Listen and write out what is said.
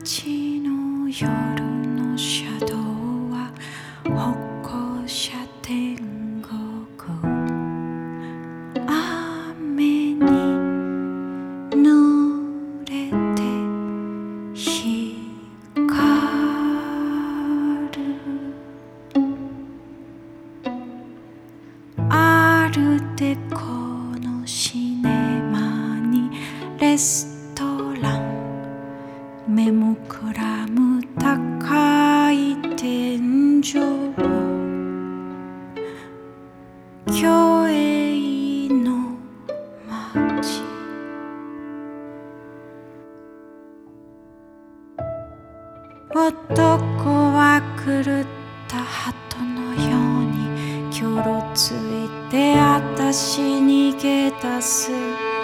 街の夜のシャドウは歩行者天国、雨に濡れて光る。アルデコのシネマにレストラン、目もくらむ高い天井、虚栄の街。男は狂った鳩のようにきょろついてあたし逃げ出す。